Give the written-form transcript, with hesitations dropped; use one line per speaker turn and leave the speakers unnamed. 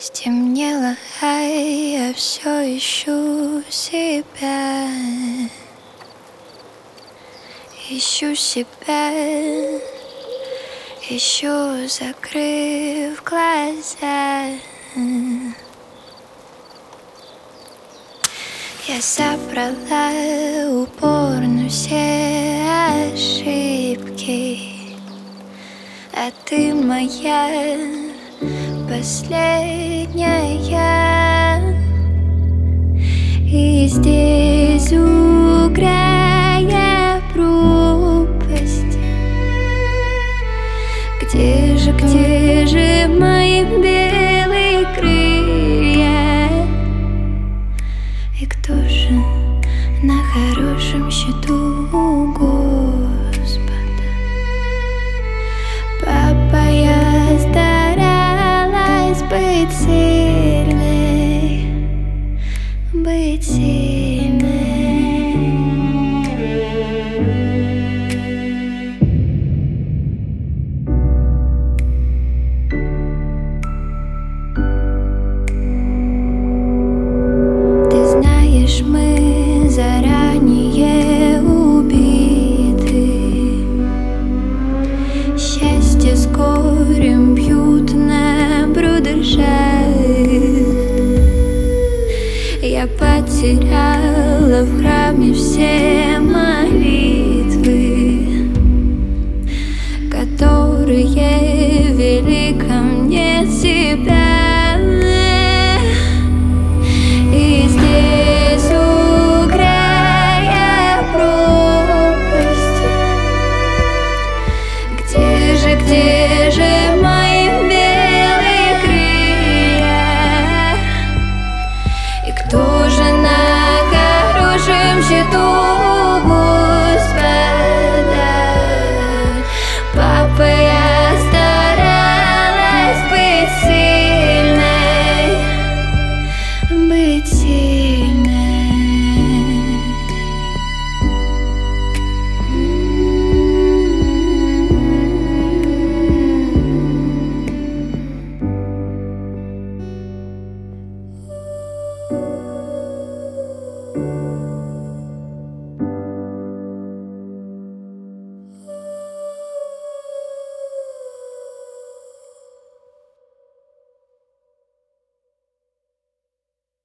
Стемнело, а я все ищу себя. Ищу себя, ищу, закрыв глаза. Я собрала упорно все ошибки, а ты моя последняя. И здесь у края пропасть, где же мои белые крылья? И кто же на хорошем счету у Господа? Папа, я старалась быть сильной, быть сильной. Ты знаешь, мы заранее убиты. Счастье с горем бьют на брудершафт. Я потеряла в храме все